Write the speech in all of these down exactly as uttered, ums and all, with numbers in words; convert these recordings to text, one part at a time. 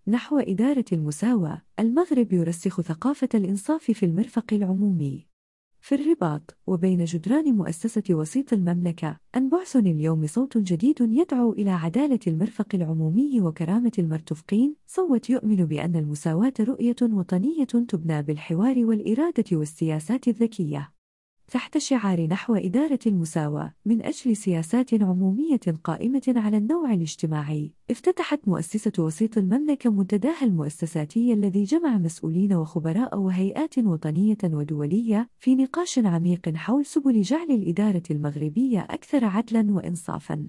نحو إدارة المساواة. المغرب يرسخ ثقافة الإنصاف في المرفق العمومي. في الرباط وبين جدران مؤسسة وسيط المملكة، أنبعث اليوم صوت جديد يدعو إلى عدالة المرفق العمومي وكرامة المرتفقين. صوت يؤمن بأن المساواة رؤية وطنية تبنى بالحوار والإرادة والسياسات الذكية. تحت شعار نحو إدارة المساواة من أجل سياسات عمومية قائمة على النوع الاجتماعي، افتتحت مؤسسة وسيط المملكة منتداها المؤسساتي الذي جمع مسؤولين وخبراء وهيئات وطنية ودولية في نقاش عميق حول سبل جعل الإدارة المغربية أكثر عدلاً وإنصافاً.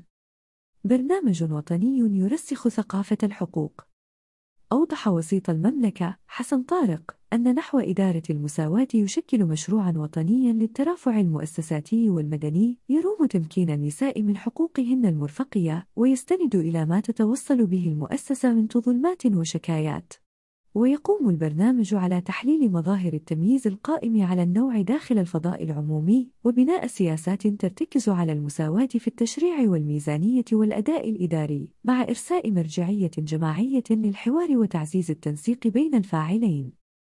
برنامج وطني يرسخ ثقافة الحقوق. أوضح وسيط المملكة حسن طارق أن نحو إدارة المساواة يشكل مشروعاً وطنياً للترافع المؤسساتي والمدني يروم تمكين النساء من حقوقهن المرفقية، ويستند إلى ما تتوصل به المؤسسة من تظلمات وشكايات. ويقوم البرنامج على تحليل مظاهر التمييز القائم على النوع داخل الفضاء العمومي، وبناء سياسات ترتكز على المساواة في التشريع والميزانية والأداء الإداري، مع إرساء مرجعية جماعية للحوار وتعزيز التنسيق بين الفاعلين.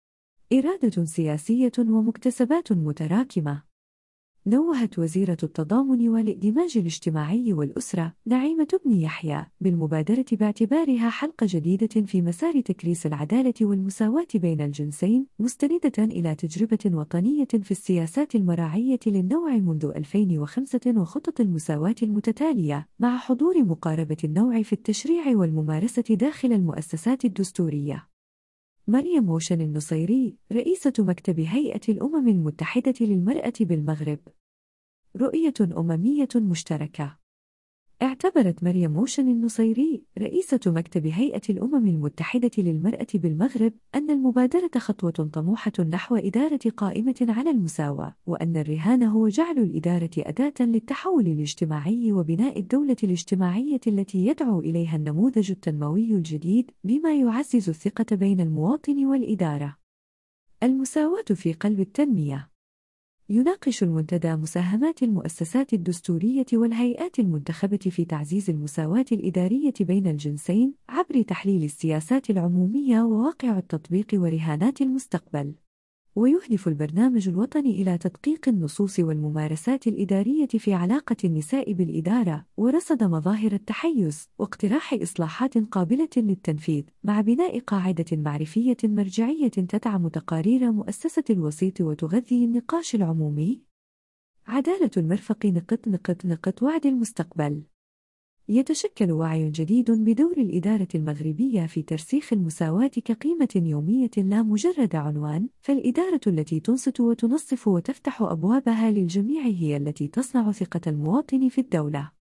إرادة سياسية ومكتسبات متراكمة. نوهت وزيرة التضامن والإندماج الاجتماعي والأسرة نعيمة بن يحيى بالمبادرة باعتبارها حلقة جديدة في مسار تكريس العدالة والمساواة بين الجنسين، مستندة إلى تجربة وطنية في السياسات المراعية للنوع منذ ألفين وخمسة وخطط المساواة المتتالية، مع حضور مقاربة النوع في التشريع والممارسة داخل المؤسسات الدستورية. مريم موشن النصيري، رئيسة مكتب هيئة الأمم المتحدة للمرأة بالمغرب. رؤية أممية مشتركة. اعتبرت مريم موشن النصيري، رئيسة مكتب هيئة الأمم المتحدة للمرأة بالمغرب، أن المبادرة خطوة طموحة نحو إدارة قائمة على المساواة، وأن الرهان هو جعل الإدارة أداة للتحول الاجتماعي وبناء الدولة الاجتماعية التي يدعو إليها النموذج التنموي الجديد، بما يعزز الثقة بين المواطن والإدارة. المساواة في قلب التنمية. يناقش المنتدى مساهمات المؤسسات الدستورية والهيئات المنتخبة في تعزيز المساواة الإدارية بين الجنسين عبر تحليل السياسات العمومية وواقع التطبيق ورهانات المستقبل. ويهدف البرنامج الوطني إلى تدقيق النصوص والممارسات الإدارية في علاقة النساء بالإدارة، ورصد مظاهر التحيز، واقتراح إصلاحات قابلة للتنفيذ، مع بناء قاعدة معرفية مرجعية تدعم تقارير مؤسسة الوسيط وتغذي النقاش العمومي. عدالة المرفق نقط نقط نقط وعد المستقبل. يتشكل وعي جديد بدور الإدارة المغربية في ترسيخ المساواة كقيمة يومية لا مجرد عنوان، فالإدارة التي تنصت وتنصف وتفتح أبوابها للجميع هي التي تصنع ثقة المواطن في الدولة.